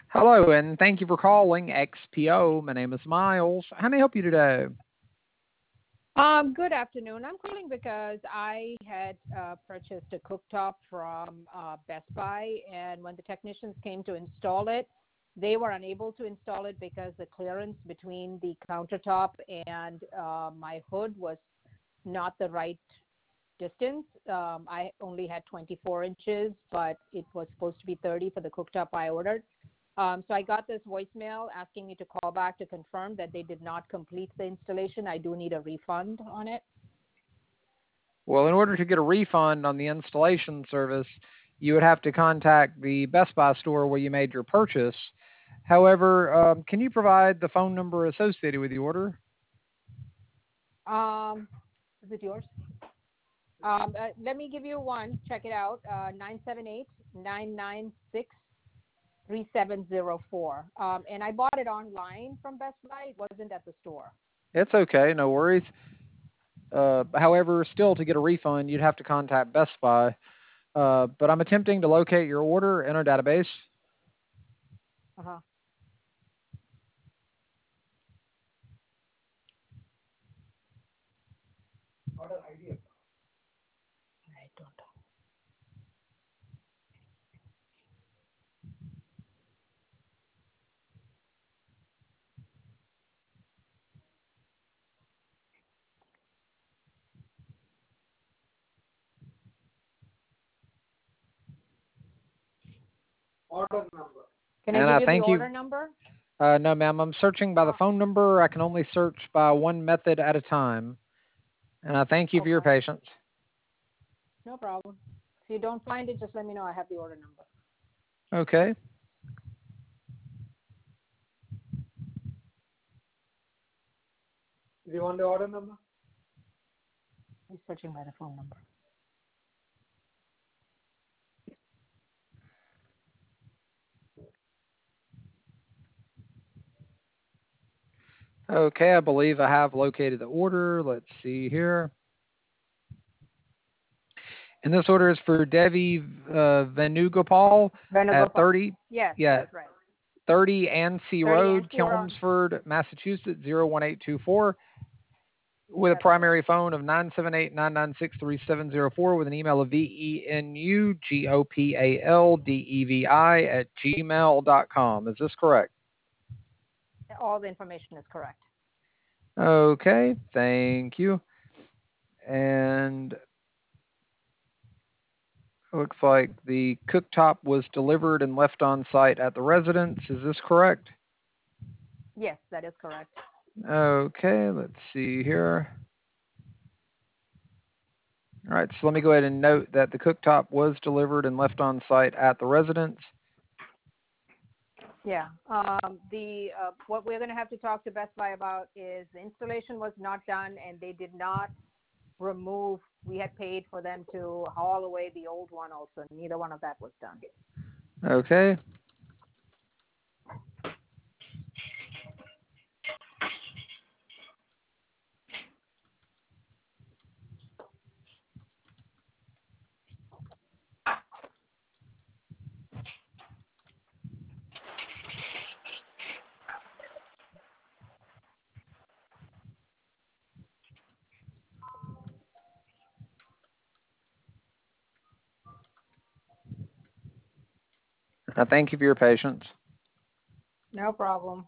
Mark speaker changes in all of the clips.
Speaker 1: Hello, and thank you for calling XPO. My name is Miles. How may I help you today?
Speaker 2: Good afternoon. I'm calling because I had purchased a cooktop from Best Buy, and when the technicians came to install it, they were unable to install it because the clearance between the countertop and my hood was not the right distance. I only had 24 inches, but it was supposed to be 30 for the cooktop I ordered. So I got this voicemail asking me to call back to confirm that they did not complete the installation. I do need a refund on it.
Speaker 1: Well, in order to get a refund on the installation service, you would have to contact the Best Buy store where you made your purchase. However, can you provide the phone number associated with the order?
Speaker 2: Is it yours? Let me give you one. Check it out. 978-996-3704. And I bought it online from Best Buy. It wasn't at the store.
Speaker 1: It's okay, no worries. However, still to get a refund, you'd have to contact Best Buy. But I'm attempting to locate your order in our database.
Speaker 2: Uh-huh. Order ID. I don't know. Order number. Can I give you the order number?
Speaker 1: No, ma'am. I'm searching by the phone number. I can only search by one method at a time. And I thank you for your patience.
Speaker 2: No problem. If you don't find it, just let me know. I have the order number.
Speaker 1: Okay.
Speaker 2: Do you want the order number? I'm searching by the phone number.
Speaker 1: Okay, I believe I have located the order. Let's see here. And this order is for Devi Venugopal at 30.
Speaker 2: Yes,
Speaker 1: Yeah,
Speaker 2: that's right.
Speaker 1: 30 Anstey Road,
Speaker 2: Anstey Road.
Speaker 1: Chelmsford, Massachusetts, 01824, with a primary phone of 978-996-3704, with an email of venugopaldevi@gmail.com. Is this correct?
Speaker 2: All the information is correct.
Speaker 1: Okay, thank you. And looks like the cooktop was delivered and left on site at the residence. Is this correct?
Speaker 2: Yes, that is correct.
Speaker 1: Okay, let's see here. All right, so let me go ahead and note that the cooktop was delivered and left on site at the residence.
Speaker 2: Yeah. What we're going to have to talk to Best Buy about is the installation was not done, and they did not remove. We had paid for them to haul away the old one also. Neither one of that was done.
Speaker 1: Okay. Thank you for your patience.
Speaker 2: No problem.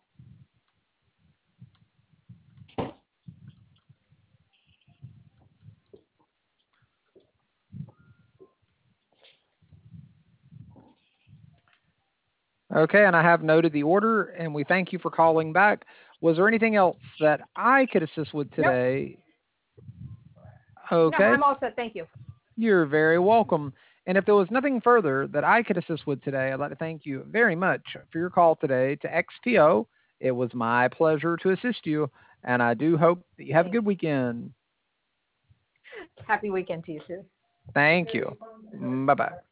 Speaker 1: Okay, and I have noted the order, and we thank you for calling back. Was there anything else that I could assist with today?
Speaker 2: Nope.
Speaker 1: Okay.
Speaker 2: No, I'm all set. Thank you.
Speaker 1: You're very welcome. And if there was nothing further that I could assist with today, I'd like to thank you very much for your call today to XPO. It was my pleasure to assist you, and I do hope that you have a good weekend.
Speaker 2: Happy weekend to you, too.
Speaker 1: Thank you. Bye-bye.